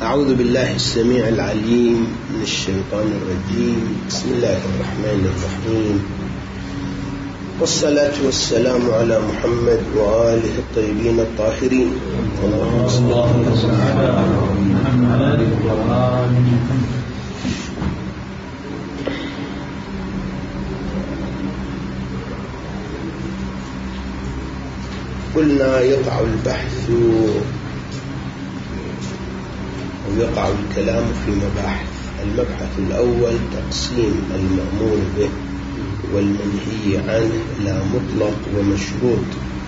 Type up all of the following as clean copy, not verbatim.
أعوذ بالله السميع العليم من الشيطان الرجيم. بسم الله الرحمن الرحيم، والصلاة والسلام على محمد وآله الطيبين الطاهرين. اللهم صل على محمد. قلنا يقع البحث ويقع الكلام في مباحث. المبحث الأول تقسيم المأمور به والمنهي عنه إلى مطلق ومشروط.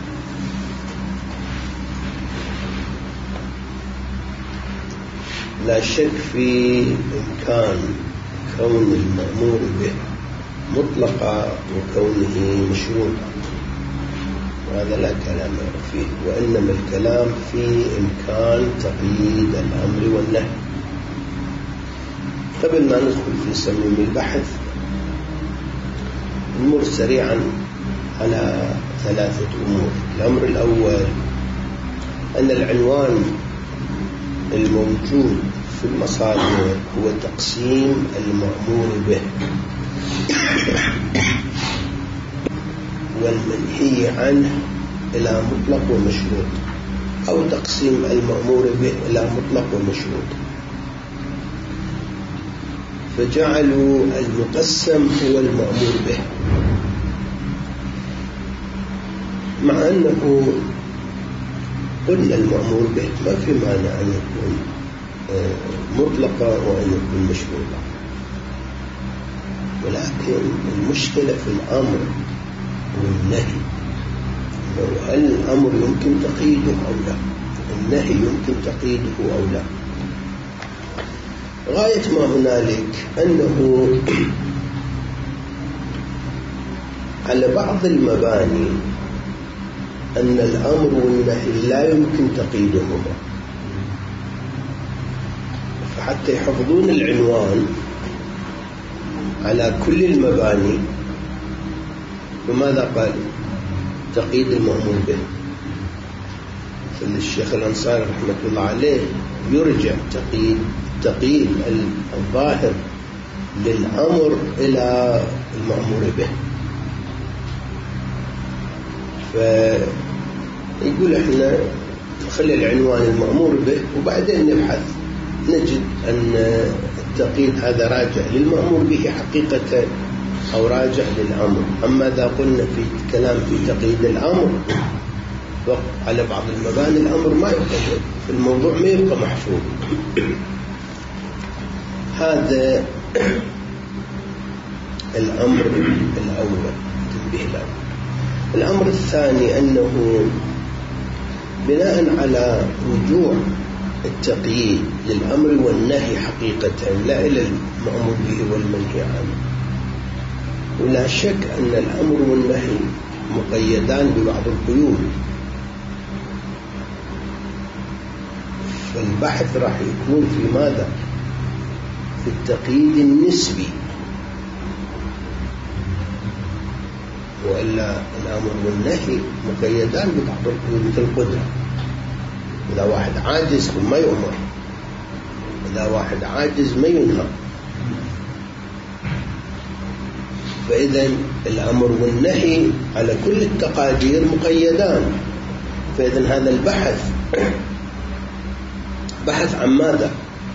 لا شك في إمكان كون المأمور به مطلقا وكونه مشروطا، وهذا لا كلام فيه، وإنما الكلام في إمكان تقييد الأمر والنهي. قبل ما ندخل في صميم البحث نمر سريعا على ثلاثة أمور. الأمر الأول أن العنوان الموجود في المصادر هو تقسيم المأمور به والمنهي عنه إلى مطلق ومشروط، أو تقسيم المأمور به إلى مطلق ومشروط، فجعلوا المقسم هو المأمور به، مع أنه قلنا المأمور به ما في مانع أن يكون مطلقا وأن يكون مشروطا، ولكن المشكلة في الأمر والنهي. هل الأمر يمكن تقييده أو لا؟ النهي يمكن تقييده أو لا؟ غاية ما هنالك أنه على بعض المباني أن الأمر والنهي لا يمكن تقييدهما، فحتى يحفظون العنوان على كل المباني، وماذا قال؟ تقييد المأمور به. مثل الشيخ الأنصاري رحمة الله عليه يرجع تقييد الظاهر للأمر إلى المأمور به، فيقول احنا نخلي العنوان المأمور به وبعدين نبحث نجد أن التقييد هذا راجع للمأمور به حقيقة أو راجع للأمر. أما إذا قلنا في كلام في تقييد الأمر على بعض المباني الأمر ما يقيد، الموضوع ما يبقى محفوظ. هذا الأمر الأول، تنبيه الأول. الأمر الثاني أنه بناء على رجوع التقييد للأمر والنهي حقيقة لا إلى المأمور به والمنهي عنه، ولا شك أن الأمر والنهي مقيدان ببعض القيود، فالبحث راح يكون في ماذا؟ في التقييد النسبي، وإلا الأمر والنهي مقيدان ببعض القيود مثل القدرة. إذا واحد عاجز ما يؤمر، إذا واحد عاجز ما ينهى. فإذا الأمر والنهي على كل التقادير مقيدان. فإذا هذا البحث بحث عن ماذا؟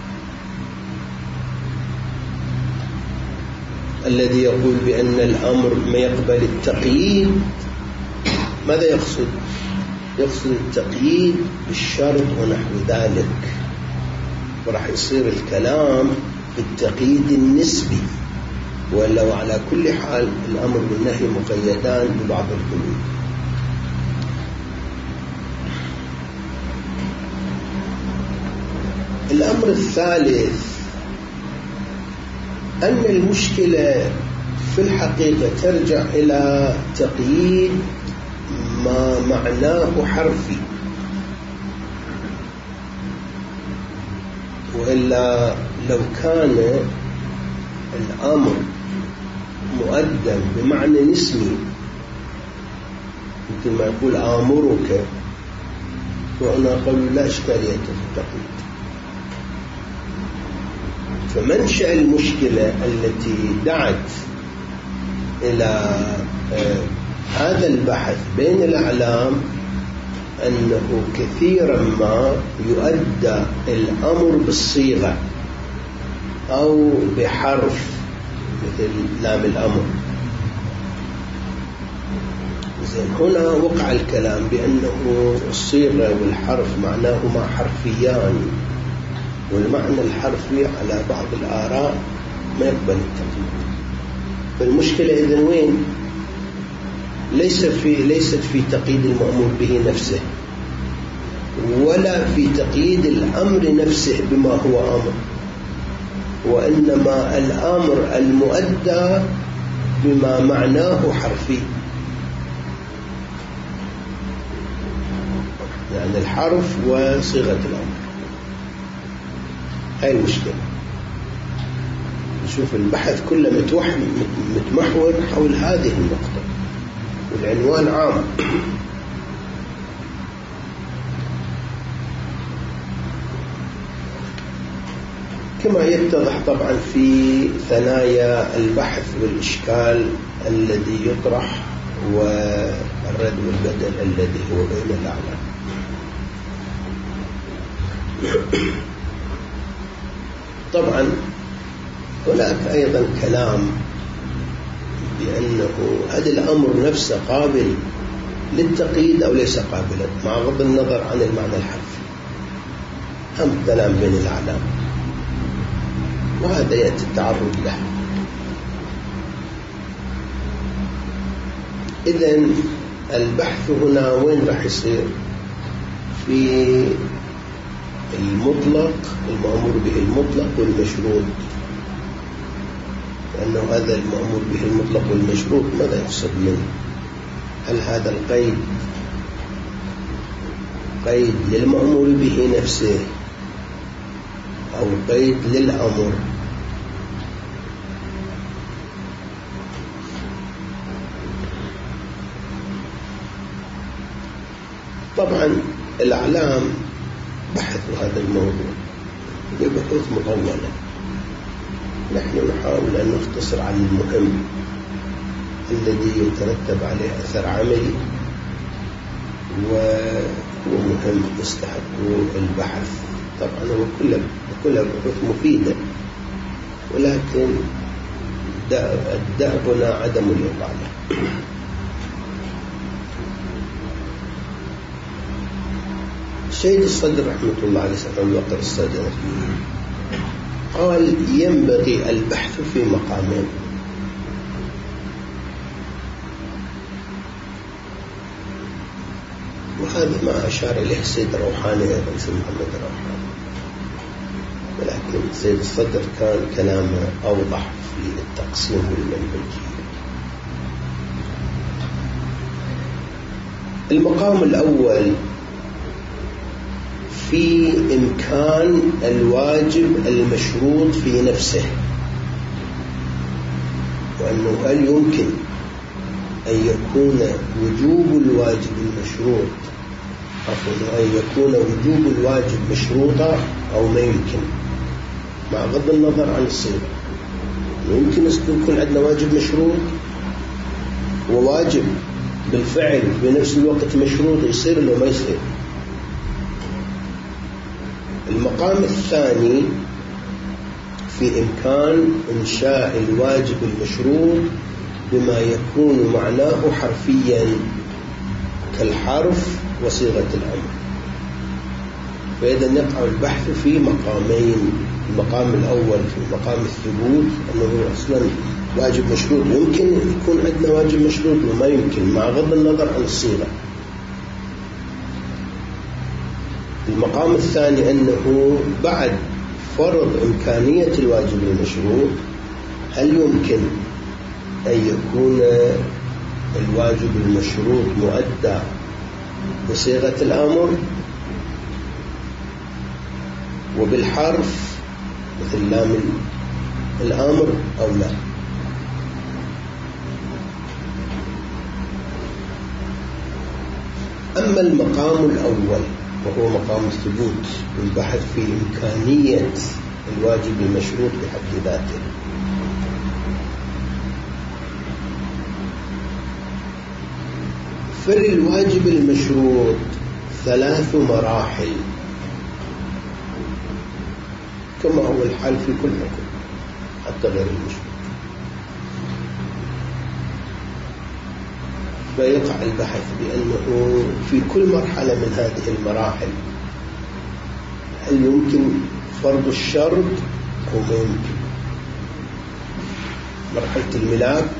الذي يقول بأن الأمر ما يقبل التقييد ماذا يقصد؟ يقصد التقييد بالشرط ونحو ذلك، وراح يصير الكلام بالتقييد النسبي، ولا على كل حال الأمر والنهي مقيدان ببعض القيود. الأمر الثالث أن المشكلة في الحقيقة ترجع إلى تقييد ما معناه حرفي، وإلا لو كان الأمر مؤدم بمعنى نسمي مثل ما يقول آمرك، وأنا قالوا لا إشكالية في التقييد، فمنشأ المشكلة التي دعت إلى هذا البحث بين الأعلام أنه كثيرا ما يؤدى الأمر بالصيغة أو بحرف مثل لام الأمر. هنا وقع الكلام بأنه الصيغة والحرف معناهما حرفيان، والمعنى الحرفي على بعض الآراء ما يقبل التقييد. فالمشكلة إذن وين؟ ليست في تقييد المأمور به نفسه، ولا في تقييد الأمر نفسه بما هو أمر، وإنما الأمر المؤدى بما معناه حرفي، يعني الحرف وصيغة الأمر. هاي المشكلة. نشوف البحث كله متمحور حول هذه النقطة، والعنوان عام. كما يتضح طبعا في ثنايا البحث والإشكال الذي يطرح والرد والبدل الذي هو بين الأعلام. طبعا هناك أيضا كلام بأنه هذا الأمر نفسه قابل للتقييد أو ليس قابلا، مع غض النظر عن المعنى الحرفي. هم كلام بين الأعلام، وهذا يأتي التعرض له. إذن البحث هنا وين راح يصير؟ في المطلق، المأمور به المطلق والمشروط. لأنه هذا المأمور به المطلق والمشروط ماذا يقصد منه؟ هل هذا القيد قيد للمأمور به نفسه أو قيد للأمر؟ طبعا الأعلام بحثوا هذا الموضوع ببحوث مطولة. نحن نحاول أن نختصر عن المهم الذي يترتب عليه أثر عملي وهو مهم يستحق البحث. طبعا هو كلها بحوث مفيدة، ولكن دأبنا عدم الإطالة. سيد الصدر رحمة الله عليه سلام وقر الصدر قال ينبغي البحث في مقامين. وهذا ما أشار إليه السيد روحاني أيضا، سيد محمد روحاني، ولكن سيد الصدر كان كلامه أوضح في التقسيم والمنهجية. المقام الأول في إمكان الواجب المشروط في نفسه، وأنه هل يمكن أن يكون وجوب الواجب المشروط أن يكون وجوب الواجب مشروطا أو ما يمكن، مع غض النظر عن الصيغة. يمكن يكون عندنا واجب مشروط وواجب بالفعل بنفس الوقت مشروط، يصير لو ما يصير. المقام الثاني في إمكان إنشاء الواجب المشروط بما يكون معناه حرفيا كالحرف وصيغة الأمر. فإذا يقع البحث في مقامين. المقام الأول في مقام الثبوت، أنه أصلا واجب مشروط، يمكن يكون عندنا واجب مشروط وما يمكن، مع غض النظر عن الصيغة. المقام الثاني أنه بعد فرض إمكانية الواجب المشروط هل يمكن أن يكون الواجب المشروط مؤدى بصيغة الأمر وبالحرف مثل لام الأمر أو لا. أما المقام الأول وهو مقام الثبوت والبحث في إمكانية الواجب المشروط بحد ذاته. فالواجب المشروط 3 مراحل كما هو الحال في كل حكم حتى غير المشروط. فيقع البحث بأنه في كل مرحلة من هذه المراحل هل يمكن فرض الشرط أو ما يمكن. مرحلة الملاك،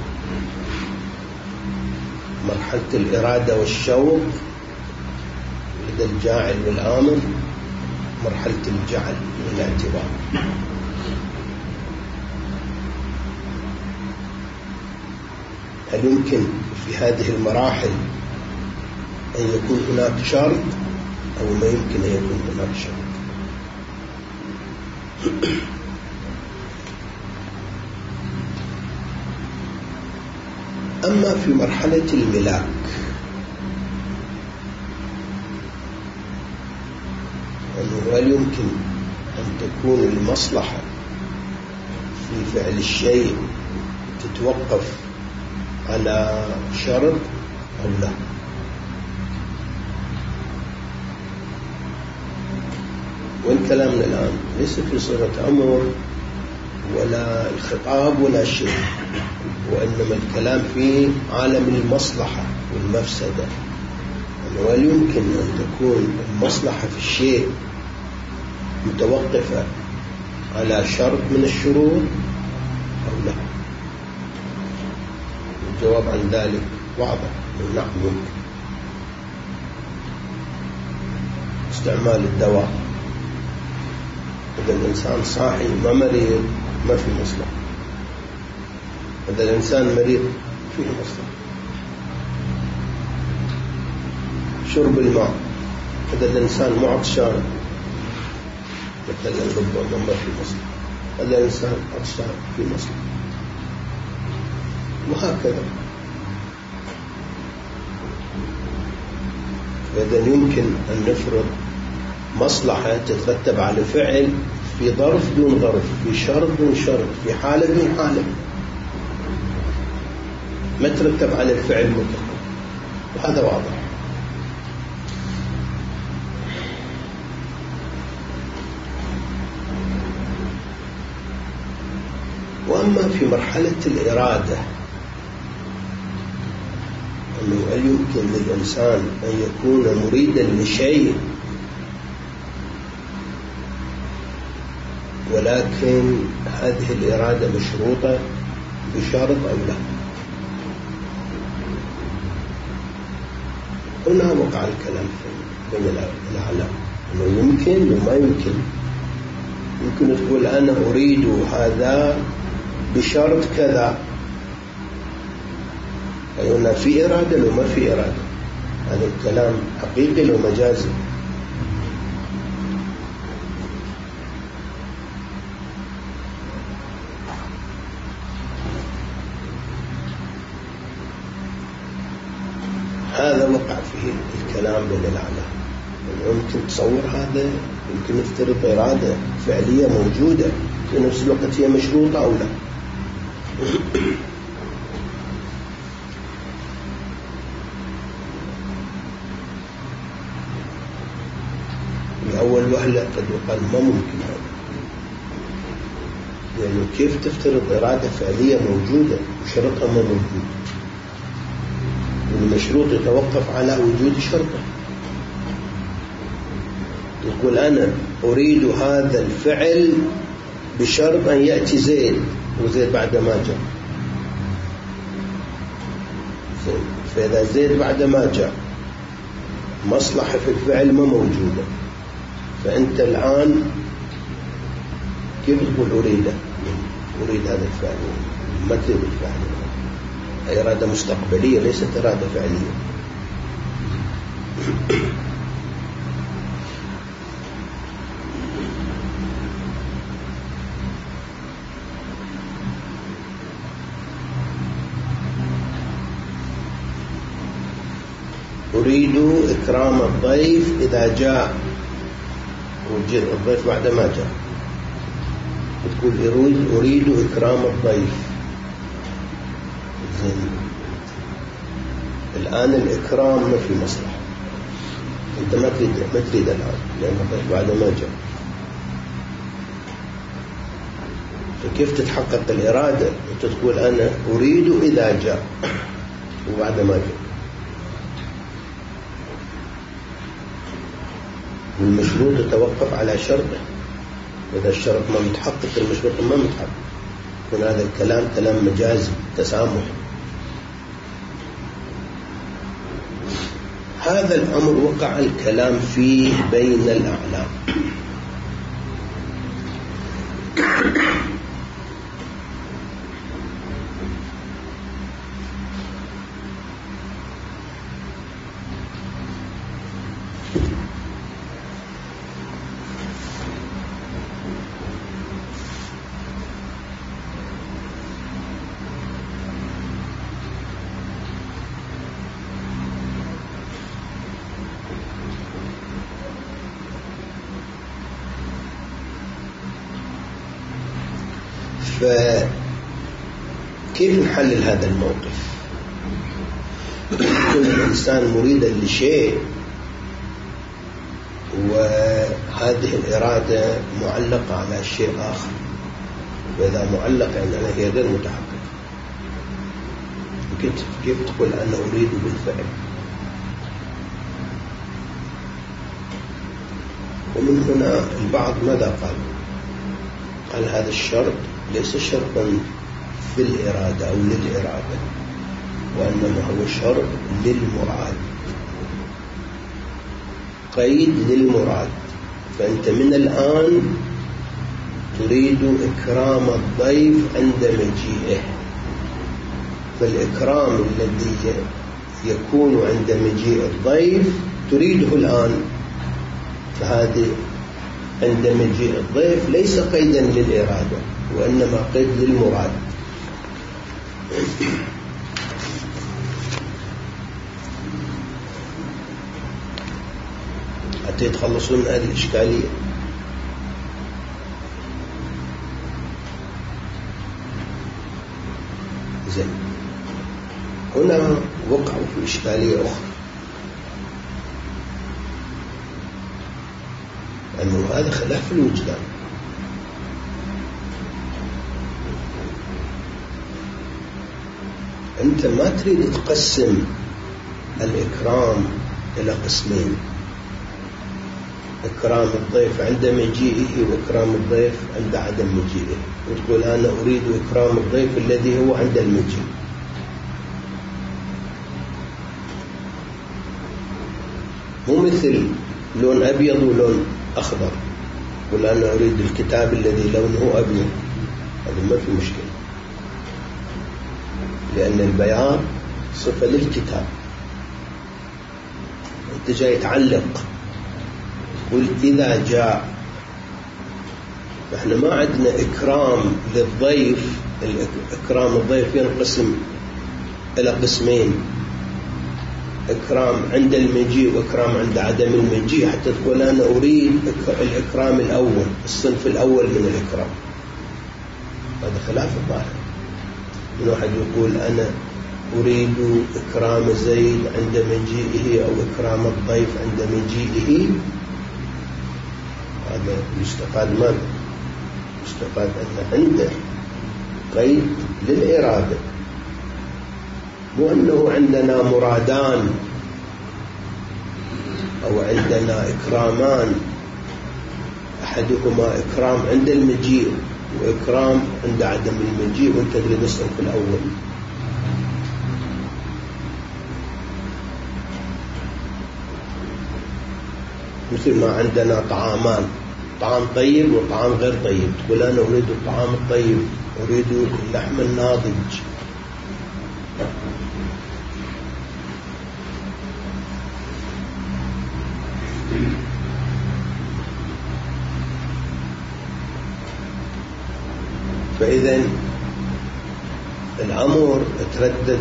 مرحلة الإرادة والشوق لدى الجاعل والآمر، مرحلة الجعل والاعتبار. هل يمكن في هذه المراحل أن يكون هناك شرط أو ما يمكن أن يكون هناك شرط؟ أما في مرحلة الملاك هل يمكن أن تكون المصلحة في فعل الشيء تتوقف على شرط أو لا؟ والكلامنا الآن ليس في صيغة أمر ولا الخطاب ولا شيء، وإنما الكلام في عالم المصلحة والمفسدة. وهل يمكن أن تكون المصلحة في الشيء متوقفة على شرط من الشروط أو لا؟ الجواب عن ذلك واضح، نعم يمكن. استعمال الدواء، إذا الإنسان صاحي ما مريض ما في مصلحة، إذا الإنسان مريض فيه مصلحة. شرب الماء، إذا الإنسان معطشان مثلا ربما ما في مصلحة، إذا الإنسان عطشان في مصلحة، وهكذا. فإذا يمكن أن نفرض مصلحة تترتب على فعل في ظرف دون ظرف، في شرط دون شرط، في حالة دون حالة، ما ترتب على الفعل مطلقا، وهذا واضح. وأما في مرحلة الإرادة، أنه هل يمكن للإنسان أن يكون مريدا لشيء ولكن هذه الإرادة مشروطة بشرط أو لا؟ هنا وقع الكلام بين العلماء، أنه يمكن وما يمكن. يمكن تقول أنا أريد هذا بشرط كذا، أي هنا في إرادة لو ما في إرادة، هذا الكلام حقيقي لو مجازي. هذا وقع فيه الكلام بين العلماء. يمكن تصور هذا، يمكن نفترض إرادة فعلية موجودة في نفس الوقت هي مشروطة أو لا. لأول وهلة قد يقال ما ممكن هذا، يعني كيف تفترض إرادة فعلية موجودة وشرطها ما موجود؟ والمشروط يتوقف على وجود شرطه. يقول أنا أريد هذا الفعل بشرط أن يأتي زيد، وزيد بعد ما جاء. فإذا زيد بعد ما جاء مصلحة في الفعل ما موجودة، فأنت الآن كيف تقول أريد هذا الفعل؟ ما تريد الفعل، إرادة مستقبلية ليست إرادة فعلية. أريد إكرام الضيف إذا جاء، وجد الضيف بعد ما جاء، بتقول أريد إكرام الضيف. زين، الآن الإكرام ما في مصلحة، أنت ما تريد الآن لأن الضيف بعد ما جاء، فكيف تتحقق الإرادة؟ أنت تقول أنا أريد إذا جاء وبعد ما جاء، والمشروط يتوقف على شرطه، إذا الشرط ما متحقق المشروط ما متحقق، يكون هذا الكلام كلام مجازي تسامح. هذا الأمر وقع الكلام فيه بين الأعلام. فكيف نحلل هذا الموقف؟ كل إنسان مريدا لشيء وهذه الإرادة معلقة على شيء آخر، وإذا معلقة يعني هي غير متحققة، كيف تقول أنا أريد بالفعل؟ ومن هنا البعض ماذا قال هذا الشرط ليس شرطا في الإرادة أو للإرادة، وإنما هو شرط للمراد، قيد للمراد. فأنت من الآن تريد إكرام الضيف عند مجيئه، فالإكرام الذي يكون عند مجيء الضيف تريده الآن، فهذه عند مجيء الضيف ليس قيدا للإرادة وإنما قيد للمراد. حتى يتخلصون من هذه الإشكالية. زين، هنا وقعوا في إشكالية أخرى، أنه هذا خلاف الوجدان. أنت ما تريد تقسم الإكرام إلى قسمين، إكرام الضيف عند مجيئه وإكرام الضيف عند عدم مجيئه، وتقول أنا أريد إكرام الضيف الذي هو عند المجيء. مو مثل لون أبيض ولون أخضر، قل أنا أريد الكتاب الذي لونه أبيض، هذا ما في مشكلة، لأن البياض صفة للكتاب. أنت جاي تعلق، قل إذا جاء. فإحنا ما عندنا إكرام للضيف، إكرام الضيف ينقسم إلى قسمين، إكرام عند المجيء وإكرام عند عدم المجيء، حتى تقول أنا أريد الإكرام الأول، الصنف الأول من الإكرام. هذا خلاف الظاهر. من واحد يقول أنا أريد إكرام زيد عند مجيئه أو إكرام الضيف عند مجيئه، هذا يستفاد ماذا؟ يستفاد أن عنده قيد للإرادة، مو أنه عندنا مرادان أو عندنا إكرامان، أحدهما إكرام عند المجيء وإكرام عند عدم المجيء، وأنت تريد الصنف الأول. مثل ما عندنا طعامان، طعام طيب وطعام غير طيب، تقول أنا أريد الطعام الطيب، أريد اللحم الناضج. فإذا الأمر تردد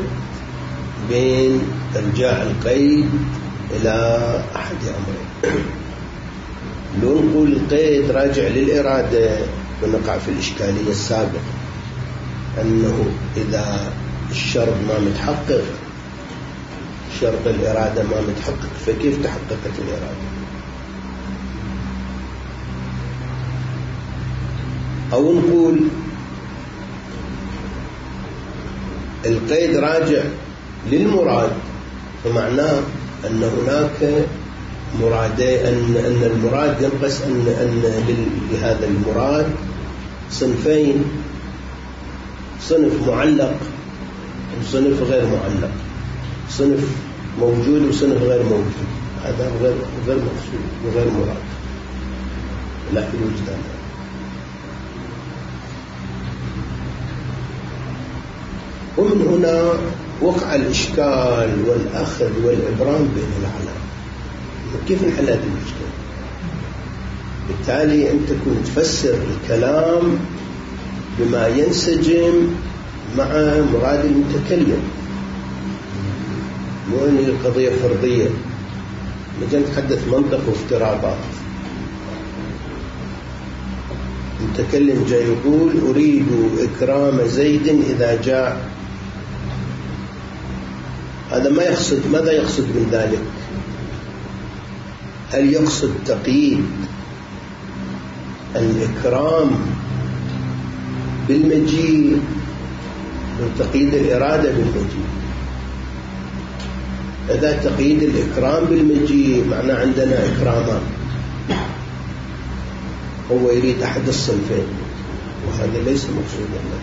بين إرجاع القيد إلى أحد أمرين. لو نقول القيد راجع للإرادة ونقع في الإشكالية السابقة أنه إذا الشرط ما متحقق، شرط الإرادة ما متحقق، فكيف تحققت الإرادة؟ أو نقول القيد راجع للمراد، فمعناه أن هناك مرادين، أن المراد ينقص، أن لهذا المراد صنفين، صنف معلق وصنف غير معلق، صنف موجود وصنف غير موجود. هذا غير مقصود وغير مراد لا في الوجدان. ومن هنا وقع الإشكال والأخذ والإبرام بين العلام. كيف نحل هذه المشكلة؟ بالتالي أنت كنت تفسر الكلام بما ينسجم مع مراد المتكلم، مو أن القضية فرضية. نجي نتحدث منطق وافتراضات. المتكلم جاي يقول أريد إكرام زيد إذا جاء، هذا ما يقصد. ماذا يقصد من ذلك؟ هل يقصد تقييد الإكرام بالمجيء وتقييد الإرادة بالمجيء؟ إذا تقييد الإكرام بالمجيء معناه عندنا إكرامان، هو يريد أحد الصنفين، وهذا ليس مقصودا له.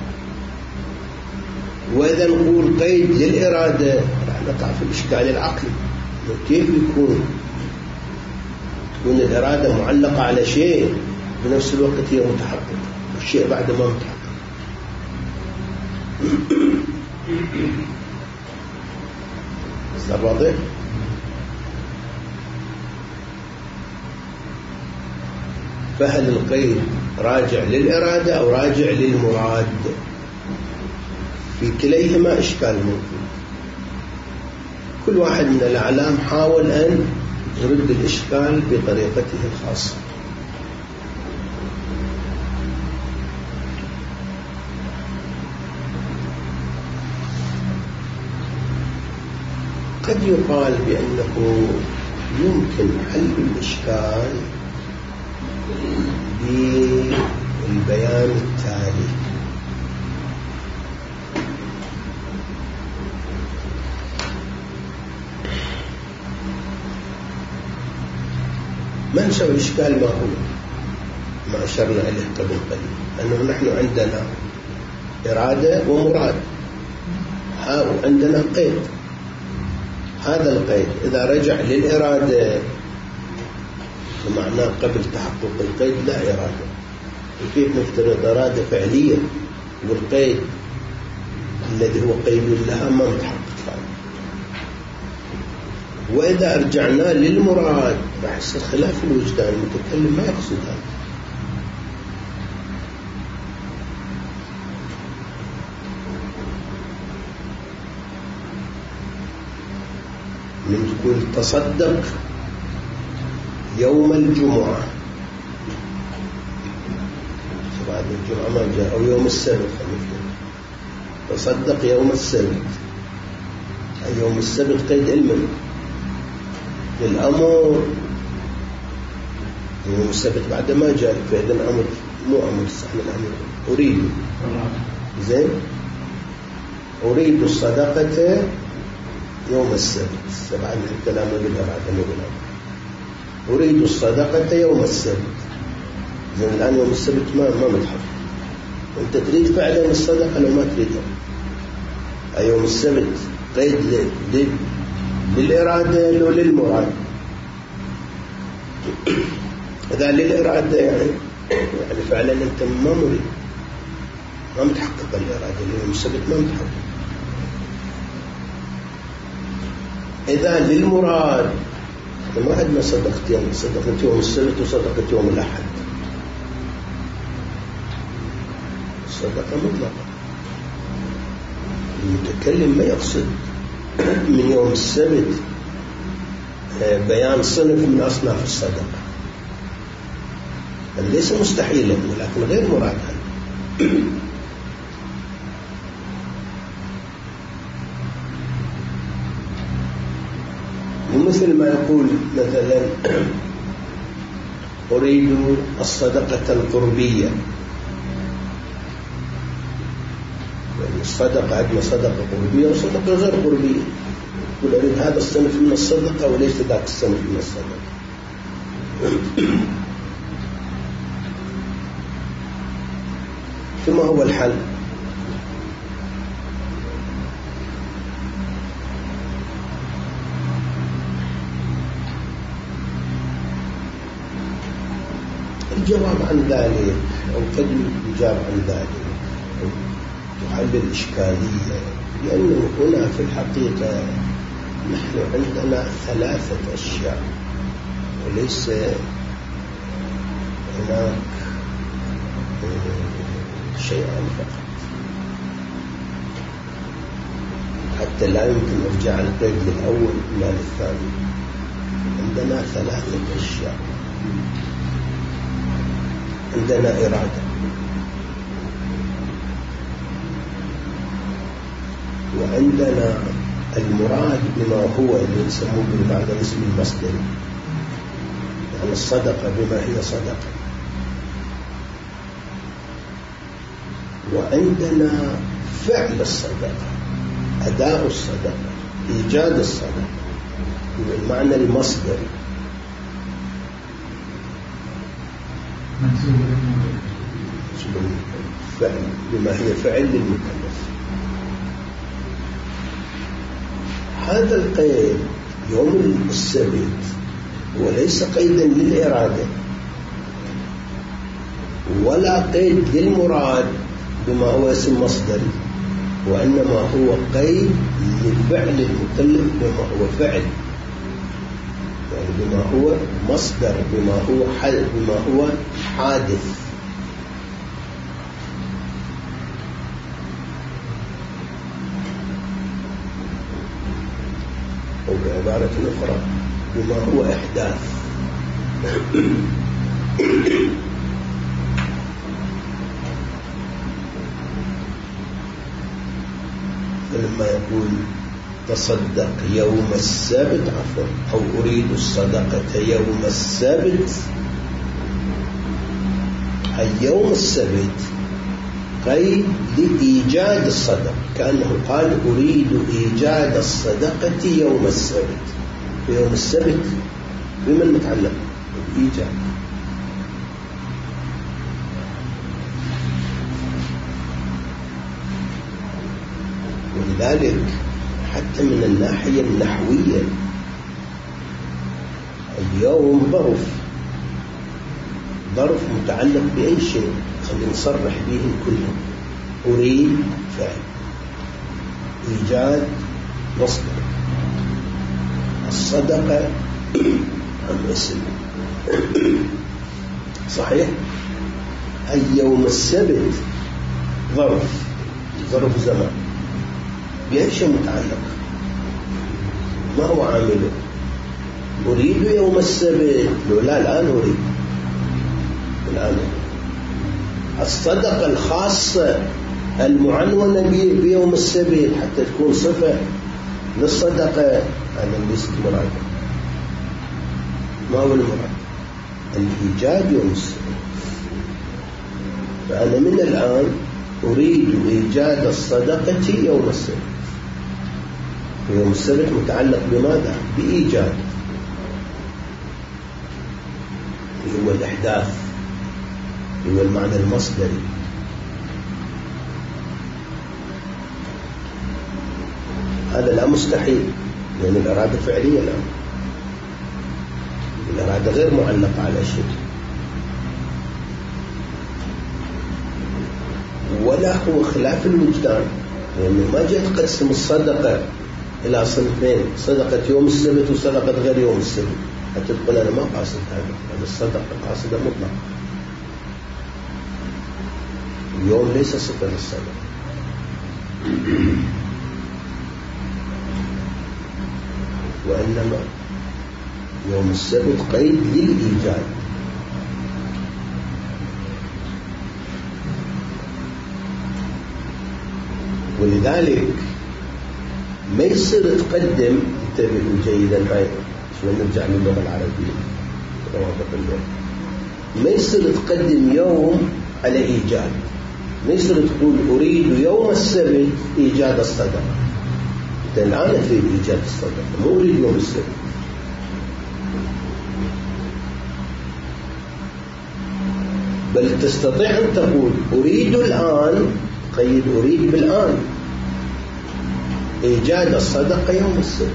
وإذا نقول قيد للإرادة راح نقع في الإشكال العقلي. كيف تكون الإرادة معلقة على شيء بنفس الوقت هي متحققة، والشيء بعد ما متحقق؟ صار واضح؟ فهل القيد راجع للإرادة أو راجع للمراد؟ في كليهما إشكال موجود. كل واحد من الأعلام حاول أن يرد الإشكال بطريقته الخاصة. قد يقال بأنه يمكن حل الإشكال بالبيان التالي. منشأ الإشكال ما هو؟ ما أشرنا إليه قبل قليل، أنه نحن عندنا إرادة ومراد، وعندنا قيد. هذا القيد إذا رجع للإرادة فمعناه قبل تحقق القيد لا إرادة. وكيف نفترض إرادة فعلية والقيد الذي هو قيد لها ما متحقق؟ وإذا أرجعنا للمراد راح يصير خلاف الوجدان. المتكلم ما يقصد هذا. من تقول تصدق يوم الجمعة، بعد الجمعة ما جاء، أو يوم السبت، تصدق يوم السبت. يوم السبت قيد علم للأمر، يوم السبت بعد ما جاء، فإذا الأمر مو أمر صحن الأمر أريد. زين، أريد الصدقة يوم السبت. طبعا الكلام بالإرادة مو بالأمر. أريد الصدقة يوم السبت. زين، الآن يوم السبت ما متحقق. أنت تريد فعلا الصدقة لو ما تريدها. يوم السبت قيد للإرادة لو للمراد. إذا للإرادة يعني فعلا أنت ما مريد، ما متحقق الإرادة. يوم السبت ما متحقق. إذا للمراد ما عندنا صدقتين، صدقة يوم السبت وصدقة يوم الأحد. صدقة مطلقة. المتكلم ما يقصد من يوم السبت بيان صنف من أصناف الصدقة، ليس مستحيلا ولكن غير مراد. ومثل ما يقول مثلا أريد الصدقة القربية، يعني الصدقة عندنا صدقة قربية وصدقة غير قربية. يقول أريد هذا الصنف من الصدقة وليس ذاك الصنف من الصدقة. فما هو الحل؟ الجواب عن ذلك أو قد يجاب عن ذلك أو تحل الإشكالية، لأنه هنا في الحقيقة نحن عندنا 3 أشياء وليس هناك شيئان فقط، حتى لا يمكن إرجاع القيد للأول ولا للثاني. عندنا 3 أشياء. عندنا إرادة، وعندنا المراد بما هو اللي يسموه بالمعنى الاسم المصدري، يعني الصدقة بما هي صدقة. وعندنا فعل الصدقة، أداء الصدقة، إيجاد الصدقة بالمعنى المصدري. فعل بما هي فعل للمكلف. هذا القيد يوم السبت وليس قيدا للإرادة ولا قيد للمراد بما هو اسم مصدري، وإنما هو قيد للفعل المكلف بما هو فعل، يعني بما هو مصدر، بما هو حادث. أو بعبارة أخرى بما هو إحداث. فلما يقول تصدق يوم السبت أو أريد الصدقة يوم السبت، أي يوم السبت قيد لإيجاد الصدقة، كأنه قال أريد إيجاد الصدقة يوم السبت. يوم السبت بمن متعلق؟ بالإيجاد. ولذلك حتى من الناحية النحوية اليوم ظرف متعلق بأي شيء، خلينا نصرح به كله. أريد فعل، إيجاد مصدر، الصدقة عن اسم. صحيح؟ أي يوم السبت ظرف زمان بأي شيء متعلق، ما هو عامله؟ أريد يوم السبت، لا الآن أريد الآن. الصدقة الخاصة المعنونة بيوم السبت حتى تكون صفة للصدقة، هذا ليست مراد. ما هو المراد؟ الإيجاد يوم السبت. فأنا من الآن أريد إيجاد الصدقة يوم السبت. يوم السبت متعلق بماذا؟ بإيجاد، هو الإحداث، هو المعنى المصدري. هذا لا مستحيل، لأن الإرادة فعلية الآن، الإرادة غير معلقة على شيء. ولا هو خلاف الوجدان، لأنه ما جاء تقسم الصدقة إلى صنفين، صدقة يوم السبت وصدقة غير يوم السبت، حتى تقول أنا ما قاصد هذا الصدقة قاصدة مطلق. اليوم ليس صفة للصدقة. وإنما يوم السبت قيد للإيجاد. ولذلك ما يصير تقدم، انتبهوا جيدا هاي شوي نرجع للغة العربية روابط اللغة، ما يصير تقدم يوم على إيجاد، ما يصير تقول أريد يوم السبت إيجاد الصدقة، أنت الآن تريد إيجاد الصدقة مو أريد يوم السبت. بل تستطيع أن تقول أريد الآن، قيد أريد بالآن إيجاد الصدقة يوم السبت.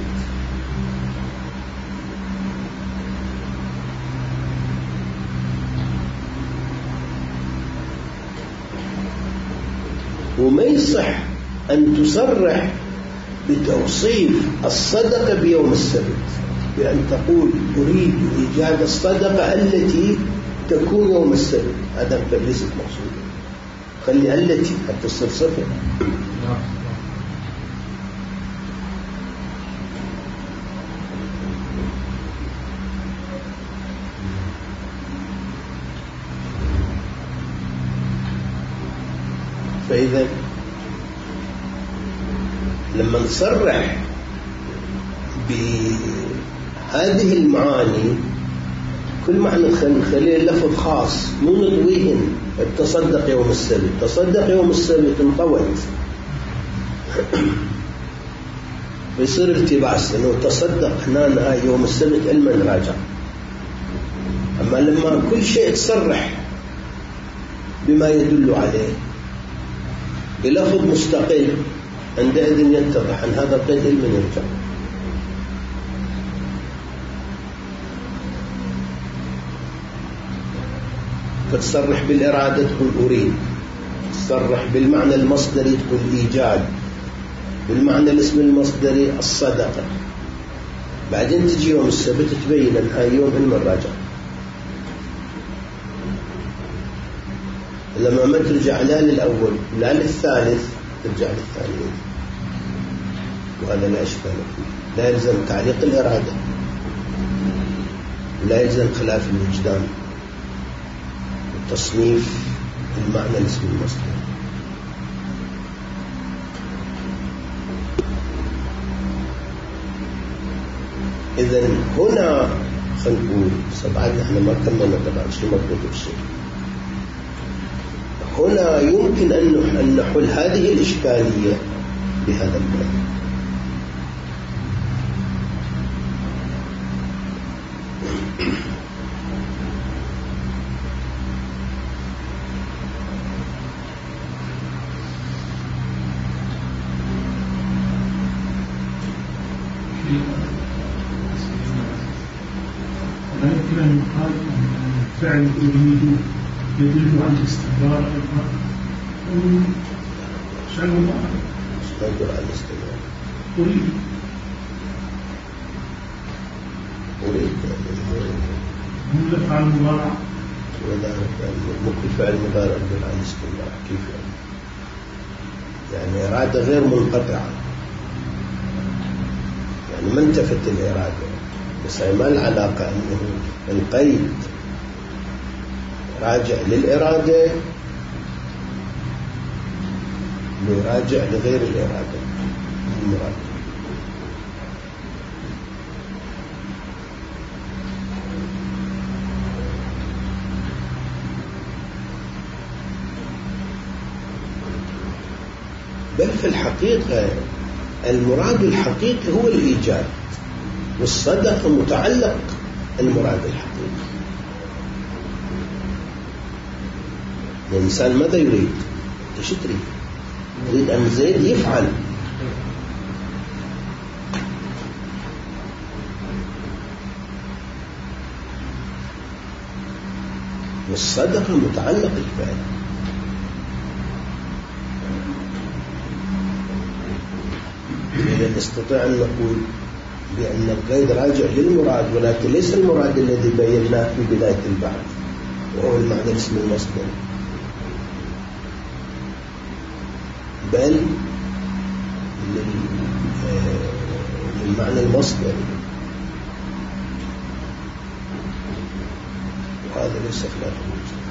وما يصح أن تصرح بتوصيف الصدقة بيوم السبت بأن تقول أريد إيجاد الصدقة التي تكون يوم السبت، هذا ليست مقصودة، خلي التي حتى تصير صفة. فإذا لما نصرح بهذه المعاني كل معنى نخليه لفظ خاص، مو نطويهن التصدق يوم السبت، تصدق يوم السبت انطوت بيصير التباس انه تصدق هنا يوم السبت علما راجع. اما لما كل شيء تصرح بما يدل عليه بلفظ مستقل عندئذ يتضح أن هذا القيد علما يرجع. فتصرح بالإرادة تقول أريد، تصرح بالمعنى المصدري تقول إيجاد، بالمعنى الاسم المصدري الصدقة، بعدين تجي يوم السبت تبين أن هاي يوم علما راجع. لما ما ترجع لا للأول لا للثالث ترجع للثاني، وهذا لا إشكال فيه، لا يلزم تعليق الإرادة ولا يلزم خلاف الوجدان وتصنيف المعنى الاسم المصدر. إذن هنا خلينا نقول سبعة، احنا ما كملنا طبعا شيء مضبوط بالشيء. هنا يمكن أن نحل هذه الإشكالية بهذا الباب. لا يمكن أن يقال أن فعل أريد يدل على الاستمرار أيضا، شأن الله يدل على الاستمرار. أريد من الأفعال المضارعة ولا ممكن فعل مضارع يدل على الاستمرار، كيف يعني إرادة غير منقطعة، يعني ما انتفت الإرادة، بس ما العلاقة أنه القيد راجع للإرادة راجع لغير الإرادة المراد. بل في الحقيقة المراد الحقيقي هو الإيجاد، والصدقة متعلق المراد الحقيقي. الإنسان ماذا يريد؟ إيش تريد؟ يريد أن زيد يفعل، والصدقة متعلق الفعل. إذا نستطيع أن نقول بأن القيد راجع للمراد، ولكن ليس المراد الذي بيناه في بداية البحث وهو المعنى الاسم المصدر، بل للمعنى المصدر، وهذا ليس خلاف الوجه.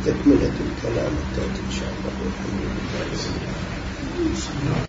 تكملة الكلام التالي إن شاء الله والحمد لله.